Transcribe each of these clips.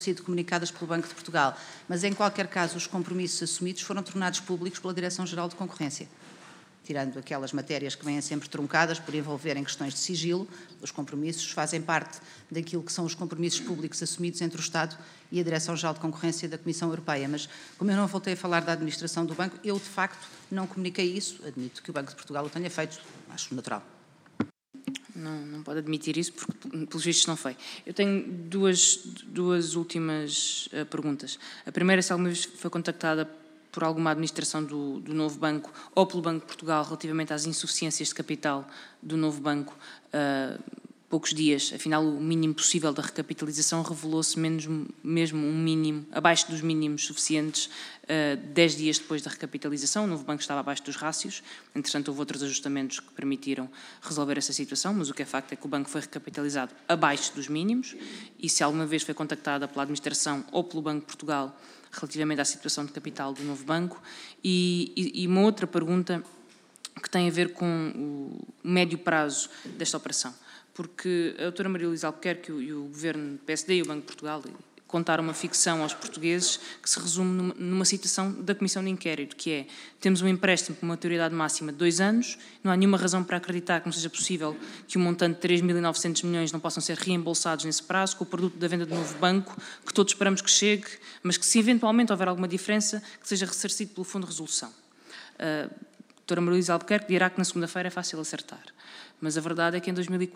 sido comunicadas pelo Banco de Portugal, mas em qualquer caso os compromissos assumidos foram tornados públicos pela Direção-Geral de Concorrência. Tirando aquelas matérias que vêm sempre truncadas por envolverem questões de sigilo, os compromissos fazem parte daquilo que são os compromissos públicos assumidos entre o Estado e a Direção-Geral de Concorrência da Comissão Europeia. Mas, como eu não voltei a falar da administração do banco, eu, de facto, não comuniquei isso. Admito que o Banco de Portugal o tenha feito, acho natural. Não pode admitir isso, porque, pelos vistos, não foi. Eu tenho duas últimas perguntas. A primeira é se alguma vez foi contactada por alguma administração do novo banco ou pelo Banco de Portugal relativamente às insuficiências de capital do novo banco. Poucos dias, afinal, o mínimo possível da recapitalização revelou-se mesmo um mínimo, abaixo dos mínimos suficientes, 10 dias depois da recapitalização. O novo banco estava abaixo dos rácios, entretanto houve outros ajustamentos que permitiram resolver essa situação, mas o que é facto é que o banco foi recapitalizado abaixo dos mínimos, e se alguma vez foi contactada pela administração ou pelo Banco de Portugal relativamente à situação de capital do novo banco. E uma outra pergunta que tem a ver com o médio prazo desta operação, porque a doutora Maria Luísa Albuquerque e o Governo PSD e o Banco de Portugal contaram uma ficção aos portugueses que se resume numa citação da Comissão de Inquérito, que é: temos um empréstimo com uma maturidade máxima de 2 anos, não há nenhuma razão para acreditar que não seja possível que o montante de 3.900 milhões não possam ser reembolsados nesse prazo com o produto da venda do novo banco, que todos esperamos que chegue, mas que se eventualmente houver alguma diferença, que seja ressarcido pelo Fundo de Resolução. A doutora Maria Luísa Albuquerque dirá que na segunda-feira é fácil acertar. Mas a verdade é que em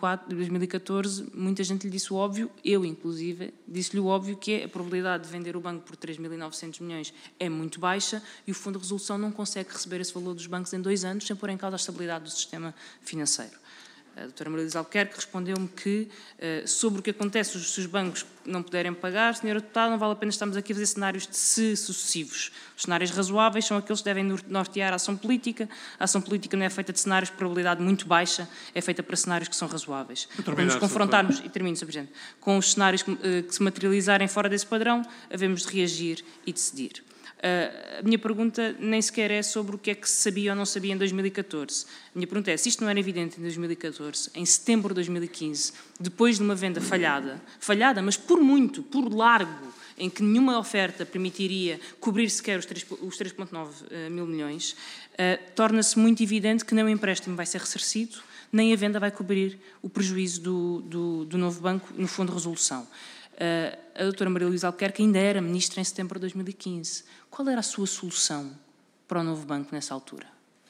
2014 muita gente lhe disse o óbvio, eu inclusive, disse-lhe o óbvio, que é a probabilidade de vender o banco por 3.900 milhões é muito baixa e o Fundo de Resolução não consegue receber esse valor dos bancos em 2 anos sem pôr em causa a estabilidade do sistema financeiro. A doutora Maria Luísa Albuquerque respondeu-me que, sobre o que acontece se os bancos não puderem pagar, senhora deputada, não vale a pena estarmos aqui a fazer cenários de se sucessivos. Os cenários razoáveis são aqueles que devem nortear a ação política. A ação política não é feita de cenários de probabilidade muito baixa, é feita para cenários que são razoáveis. Quando nos confrontarmos, e termino, Sr. Presidente, com os cenários que se materializarem fora desse padrão, havemos de reagir e decidir. A minha pergunta nem sequer é sobre o que é que se sabia ou não sabia em 2014. A minha pergunta é: se isto não era evidente em 2014, em setembro de 2015, depois de uma venda falhada, mas por muito, por largo, em que nenhuma oferta permitiria cobrir sequer os 3,9 mil milhões, torna-se muito evidente que nem o empréstimo vai ser ressarcido, nem a venda vai cobrir o prejuízo do novo banco no Fundo de Resolução. A doutora Maria Luísa Albuquerque ainda era ministra em setembro de 2015. Qual era a sua solução para o novo banco nessa altura?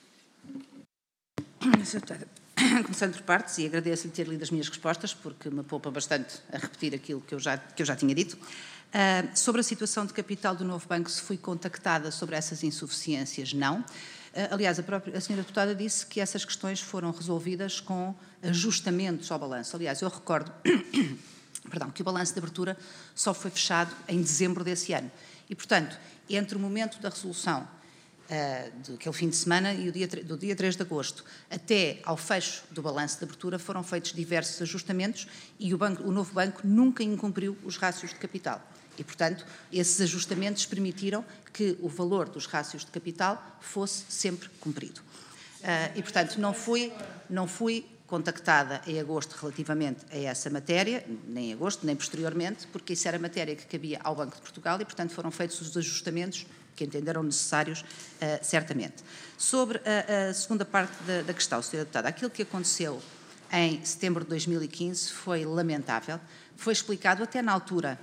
Começando por partes, e agradeço-lhe ter lido as minhas respostas, porque me poupa bastante a repetir aquilo que eu já tinha dito. Sobre a situação de capital do novo banco, se fui contactada sobre essas insuficiências, não. Aliás, a senhora deputada disse que essas questões foram resolvidas com ajustamentos ao balanço. Aliás, eu recordo que o balanço de abertura só foi fechado em dezembro desse ano. E, portanto, entre o momento da resolução daquele fim de semana e do dia 3 de agosto até ao fecho do balanço de abertura foram feitos diversos ajustamentos e o novo banco nunca incumpriu os rácios de capital. E, portanto, esses ajustamentos permitiram que o valor dos rácios de capital fosse sempre cumprido. E, portanto, não fui contactada em agosto relativamente a essa matéria, nem em agosto, nem posteriormente, porque isso era matéria que cabia ao Banco de Portugal e, portanto, foram feitos os ajustamentos que entenderam necessários, certamente. Sobre a segunda parte da questão, Sra. Deputada, aquilo que aconteceu em setembro de 2015 foi lamentável, foi explicado até na altura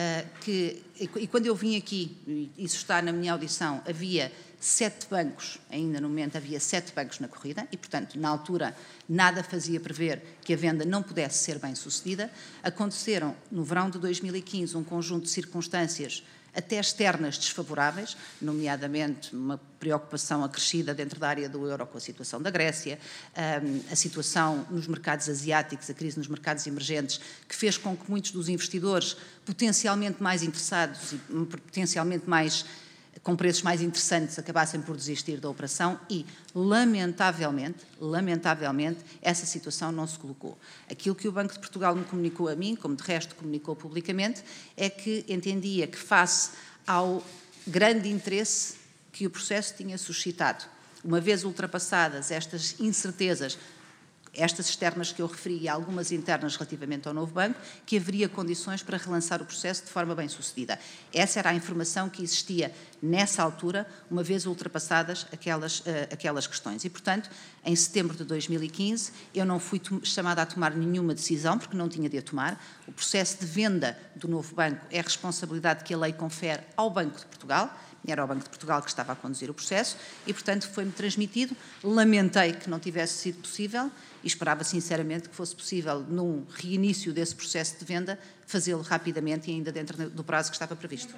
e quando eu vim aqui, e isso está na minha audição, havia 7 bancos, ainda no momento havia 7 bancos na corrida e, portanto, na altura nada fazia prever que a venda não pudesse ser bem sucedida. Aconteceram no verão de 2015 um conjunto de circunstâncias até externas desfavoráveis, nomeadamente uma preocupação acrescida dentro da área do euro com a situação da Grécia, a situação nos mercados asiáticos, a crise nos mercados emergentes, que fez com que muitos dos investidores potencialmente mais interessados e potencialmente com preços mais interessantes acabassem por desistir da operação e, lamentavelmente, essa situação não se colocou. Aquilo que o Banco de Portugal me comunicou a mim, como de resto comunicou publicamente, é que entendia que, face ao grande interesse que o processo tinha suscitado, uma vez ultrapassadas estas incertezas estas externas que eu referi e algumas internas relativamente ao novo banco, que haveria condições para relançar o processo de forma bem-sucedida. Essa era a informação que existia nessa altura, uma vez ultrapassadas aquelas questões. E, portanto, em setembro de 2015, eu não fui chamada a tomar nenhuma decisão, porque não tinha de a tomar. O processo de venda do novo banco é responsabilidade que a lei confere ao Banco de Portugal. Era o Banco de Portugal que estava a conduzir o processo e, portanto, foi-me transmitido. Lamentei que não tivesse sido possível e esperava sinceramente que fosse possível, num reinício desse processo de venda, fazê-lo rapidamente e ainda dentro do prazo que estava previsto.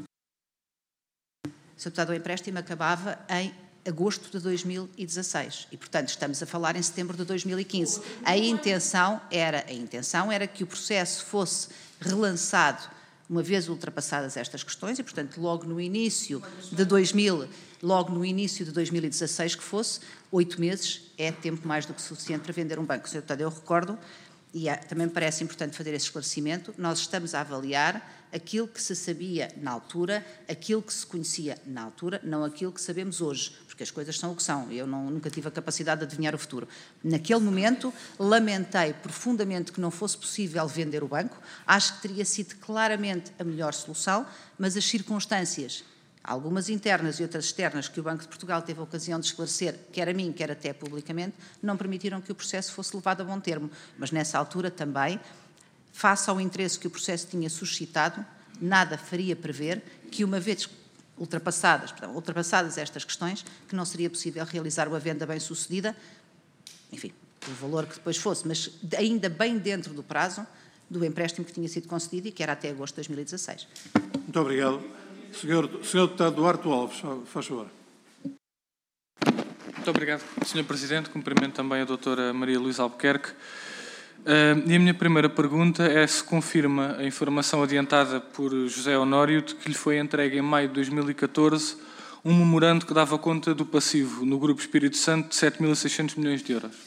Sr. Deputado, o empréstimo acabava em agosto de 2016 e, portanto, estamos a falar em setembro de 2015. A intenção era que o processo fosse relançado uma vez ultrapassadas estas questões e, portanto, logo no início de 2016 que fosse, 8 meses é tempo mais do que suficiente para vender um banco. Sr. Deputado, eu recordo, e também me parece importante fazer esse esclarecimento, nós estamos a avaliar aquilo que se sabia na altura, aquilo que se conhecia na altura, não aquilo que sabemos hoje, porque as coisas são o que são. Eu nunca tive a capacidade de adivinhar o futuro. Naquele momento, lamentei profundamente que não fosse possível vender o banco. Acho que teria sido claramente a melhor solução, mas as circunstâncias, algumas internas e outras externas, que o Banco de Portugal teve a ocasião de esclarecer, quer a mim, quer até publicamente, não permitiram que o processo fosse levado a bom termo. Mas nessa altura também, face ao interesse que o processo tinha suscitado, nada faria prever que, uma vez ultrapassadas estas questões, que não seria possível realizar uma venda bem-sucedida, enfim, o valor que depois fosse, mas ainda bem dentro do prazo do empréstimo que tinha sido concedido e que era até agosto de 2016. Muito obrigado. Senhor Deputado Duarte Alves, faz favor. Muito obrigado, Sr. Presidente. Cumprimento também a doutora Maria Luísa Albuquerque. E a minha primeira pergunta é se confirma a informação adiantada por José Honório de que lhe foi entregue em maio de 2014 um memorando que dava conta do passivo no Grupo Espírito Santo de 7.600 milhões de euros.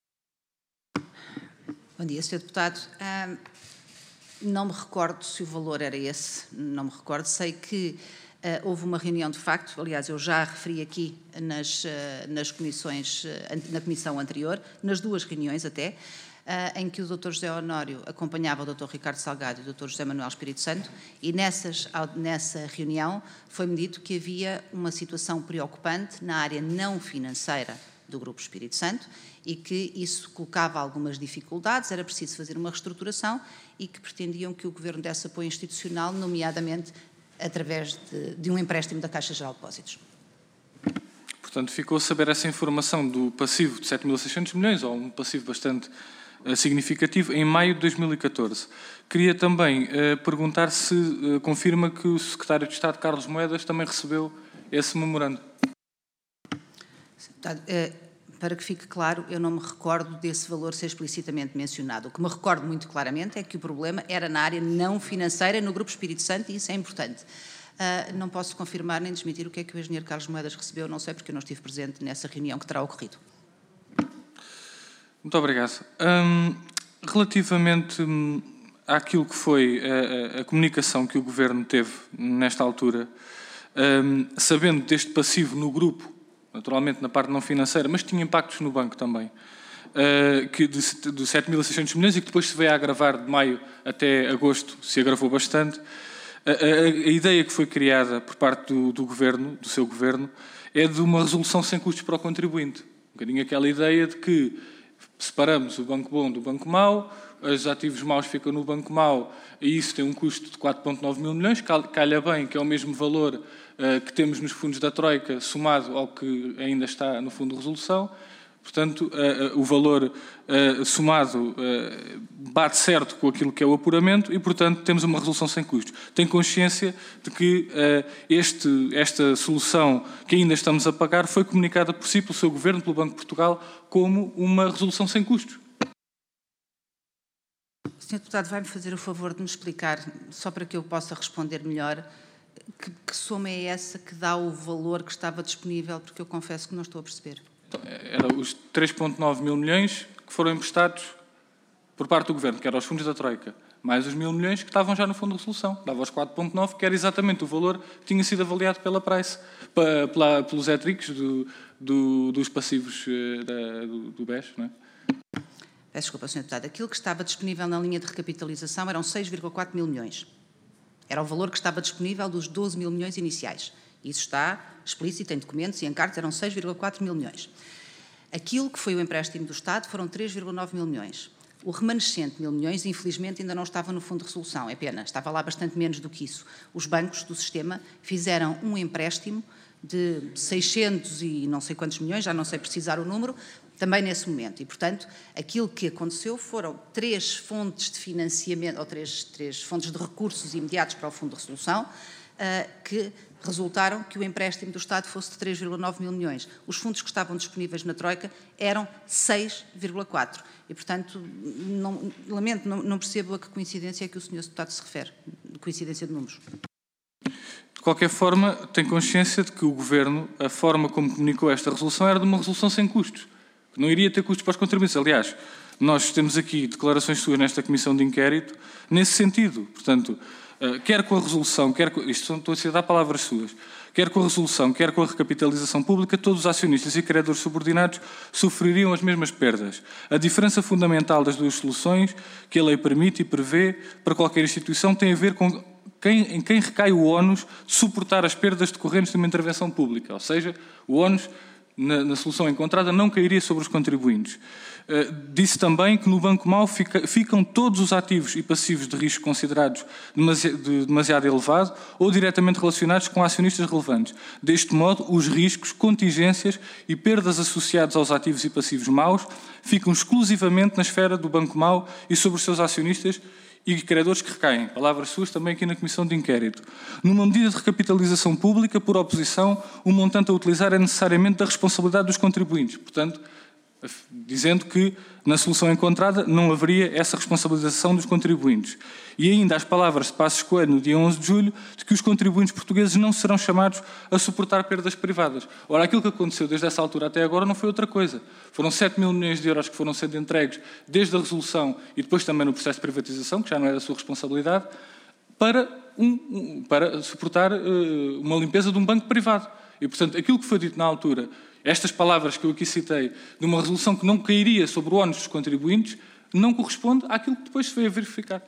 Bom dia, Sr. Deputado. Não me recordo se o valor era esse, não me recordo. Sei que houve uma reunião de facto, aliás, eu já referi aqui nas comissões, na comissão anterior, nas duas reuniões até, em que o Dr. José Honório acompanhava o Dr. Ricardo Salgado e o Dr. José Manuel Espírito Santo, e nessa reunião foi-me dito que havia uma situação preocupante na área não financeira do Grupo Espírito Santo e que isso colocava algumas dificuldades, era preciso fazer uma reestruturação e que pretendiam que o Governo desse apoio institucional, nomeadamente através de um empréstimo da Caixa Geral de Depósitos. Portanto, ficou a saber essa informação do passivo de 7.600 milhões, ou um passivo bastante significativo, em maio de 2014. Queria também perguntar se confirma que o Secretário de Estado, Carlos Moedas, também recebeu esse memorando. Para que fique claro, eu não me recordo desse valor ser explicitamente mencionado. O que me recordo muito claramente é que o problema era na área não financeira, no Grupo Espírito Santo, e isso é importante. Não posso confirmar nem desmentir o que é que o engenheiro Carlos Moedas recebeu, não sei, porque eu não estive presente nessa reunião que terá ocorrido. Muito obrigado. Relativamente àquilo que foi a comunicação que o Governo teve nesta altura, sabendo deste passivo no grupo, naturalmente na parte não financeira, mas tinha impactos no banco também, que de 7.600 milhões e que depois se veio a agravar de maio até agosto, se agravou bastante. A ideia que foi criada por parte do Governo, do seu Governo, é de uma resolução sem custos para o contribuinte. Um bocadinho aquela ideia de que separamos o banco bom do banco mau, os ativos maus ficam no banco mau e isso tem um custo de 4,9 mil milhões, calha bem que é o mesmo valor que temos nos fundos da Troika, somado ao que ainda está no Fundo de Resolução. Portanto, o valor somado bate certo com aquilo que é o apuramento e, portanto, temos uma resolução sem custos. Tem consciência de que esta solução que ainda estamos a pagar foi comunicada por si, pelo seu Governo, pelo Banco de Portugal, como uma resolução sem custos? O Sr. Deputado vai-me fazer o favor de me explicar, só para que eu possa responder melhor, que soma é essa que dá o valor que estava disponível, porque eu confesso que não estou a perceber. Então, eram os 3,9 mil milhões que foram emprestados por parte do Governo, que eram os fundos da Troika, mais os 1.000 milhões que estavam já no Fundo de Resolução. Dava os 4,9, que era exatamente o valor que tinha sido avaliado pela Price, pelos étricos dos passivos do BES, não é? Peço desculpa, Sr. Deputado. Aquilo que estava disponível na linha de recapitalização eram 6,4 mil milhões. Era o valor que estava disponível dos 12 mil milhões iniciais. Isso está explícito em documentos e em cartas, eram 6,4 mil milhões. Aquilo que foi o empréstimo do Estado foram 3,9 mil milhões. O remanescente, 1.000 milhões, infelizmente ainda não estava no Fundo de Resolução, é pena, estava lá bastante menos do que isso. Os bancos do sistema fizeram um empréstimo de 600 e não sei quantos milhões, já não sei precisar o número, também nesse momento. E, portanto, aquilo que aconteceu foram 3 fontes de financiamento, ou três fontes de recursos imediatos para o Fundo de Resolução, que resultaram que o empréstimo do Estado fosse de 3,9 mil milhões. Os fundos que estavam disponíveis na Troika eram 6,4. E, portanto, lamento, não percebo a que coincidência é que o Sr. Deputado se refere, coincidência de números. De qualquer forma, tem consciência de que o Governo, a forma como comunicou esta resolução era de uma resolução sem custos, que não iria ter custos para os contribuintes. Aliás, nós temos aqui declarações suas nesta comissão de inquérito nesse sentido. Portanto, quer com a resolução, isto estou a dar palavras suas, quer com a resolução, quer com a recapitalização pública, todos os acionistas e credores subordinados sofreriam as mesmas perdas. A diferença fundamental das duas soluções que a lei permite e prevê para qualquer instituição tem a ver com em quem recai o ónus de suportar as perdas decorrentes de uma intervenção pública, ou seja, o ónus na solução encontrada não cairia sobre os contribuintes. Disse também que no Banco Mau ficam todos os ativos e passivos de risco considerados demasiado elevado ou diretamente relacionados com acionistas relevantes. Deste modo, os riscos, contingências e perdas associados aos ativos e passivos maus ficam exclusivamente na esfera do Banco Mau e sobre os seus acionistas e credores que recaem. Palavras suas também aqui na Comissão de Inquérito. Numa medida de recapitalização pública, por oposição, o montante a utilizar é necessariamente da responsabilidade dos contribuintes. Portanto, dizendo que na solução encontrada não haveria essa responsabilização dos contribuintes. E ainda as palavras de Passos Coelho no dia 11 de julho de que os contribuintes portugueses não serão chamados a suportar perdas privadas. Ora, aquilo que aconteceu desde essa altura até agora não foi outra coisa. Foram 7 mil milhões de euros que foram sendo entregues desde a resolução e depois também no processo de privatização, que já não é da sua responsabilidade, para suportar uma limpeza de um banco privado. E, portanto, aquilo que foi dito na altura, estas palavras que eu aqui citei, de uma resolução que não cairia sobre o ónus dos contribuintes, não corresponde àquilo que depois se veio a verificar.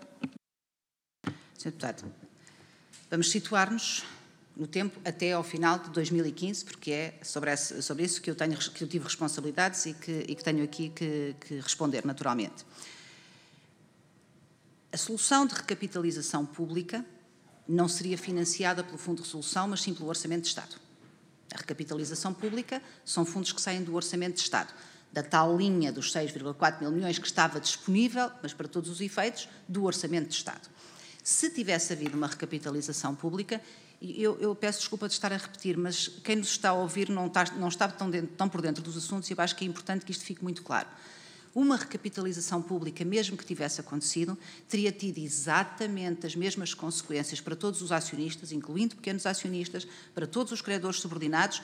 Sr. Deputado, vamos situar-nos no tempo até ao final de 2015, porque é sobre isso que eu tive responsabilidades e que tenho aqui que responder naturalmente. A solução de recapitalização pública não seria financiada pelo Fundo de Resolução, mas sim pelo Orçamento de Estado. A recapitalização pública são fundos que saem do Orçamento de Estado, da tal linha dos 6,4 mil milhões que estava disponível, mas para todos os efeitos, do Orçamento de Estado. Se tivesse havido uma recapitalização pública, eu peço desculpa de estar a repetir, mas quem nos está a ouvir não está tão por dentro dos assuntos e eu acho que é importante que isto fique muito claro. Uma recapitalização pública, mesmo que tivesse acontecido, teria tido exatamente as mesmas consequências para todos os acionistas, incluindo pequenos acionistas, para todos os credores subordinados.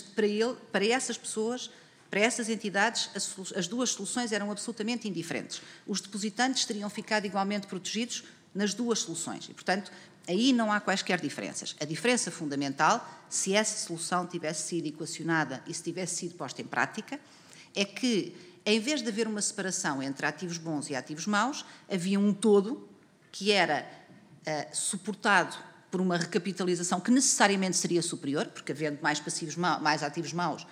Para essas pessoas, para essas entidades, as duas soluções eram absolutamente indiferentes. Os depositantes teriam ficado igualmente protegidos nas duas soluções e, portanto, aí não há quaisquer diferenças. A diferença fundamental, se essa solução tivesse sido equacionada e se tivesse sido posta em prática, é que, em vez de haver uma separação entre ativos bons e ativos maus, havia um todo que era suportado por uma recapitalização que necessariamente seria superior, porque havendo mais ativos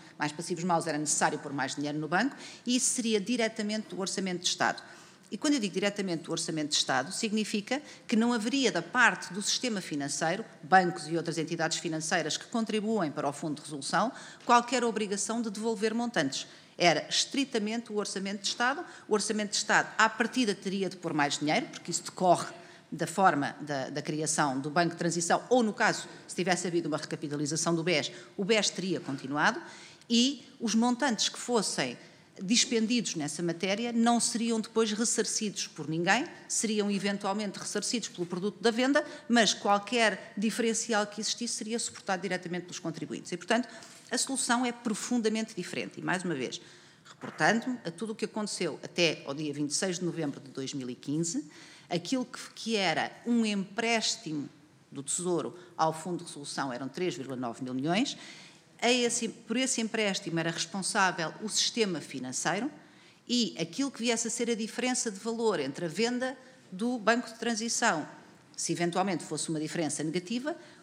maus era necessário pôr mais dinheiro no banco, e isso seria diretamente do Orçamento de Estado. E quando eu digo diretamente do Orçamento de Estado, significa que não haveria da parte do sistema financeiro, bancos e outras entidades financeiras que contribuem para o Fundo de Resolução, qualquer obrigação de devolver montantes. Era estritamente o Orçamento de Estado. O Orçamento de Estado, à partida, teria de pôr mais dinheiro, porque isso decorre da forma da criação do Banco de Transição, ou, no caso, se tivesse havido uma recapitalização do BES, o BES teria continuado, e os montantes que fossem dispendidos nessa matéria não seriam depois ressarcidos por ninguém, seriam eventualmente ressarcidos pelo produto da venda, mas qualquer diferencial que existisse seria suportado diretamente pelos contribuintes. E, portanto, a solução é profundamente diferente. E, mais uma vez, reportando a tudo o que aconteceu até ao dia 26 de novembro de 2015, aquilo que era um empréstimo do Tesouro ao Fundo de Resolução eram 3,9 mil milhões. Por esse empréstimo era responsável o sistema financeiro e aquilo que viesse a ser a diferença de valor entre a venda do banco de transição, se eventualmente fosse uma diferença negativa,